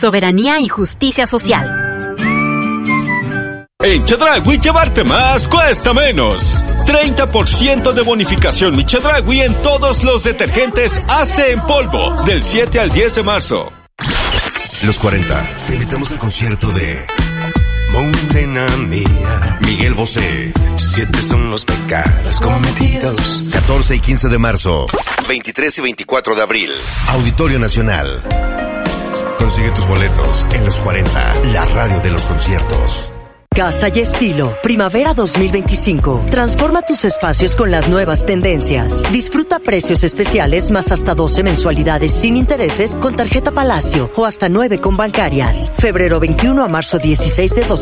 soberanía y justicia social. En Chedraui llevarte más cuesta menos. 30% de bonificación Mi Chedraui en todos los detergentes Ace en polvo, del 7 al 10 de marzo. Los 40. Te invitamos al concierto de Morena Mía, Miguel Bosé. 7 son los pecados cometidos. 14 y 15 de marzo. 23 y 24 de abril. Auditorio Nacional. Consigue tus boletos en Los 40, la radio de los conciertos. Casa y Estilo, Primavera 2025. Transforma tus espacios con las nuevas tendencias. Disfruta precios especiales más hasta 12 mensualidades sin intereses con tarjeta Palacio o hasta 9 con bancarias. Febrero 21 a marzo 16 de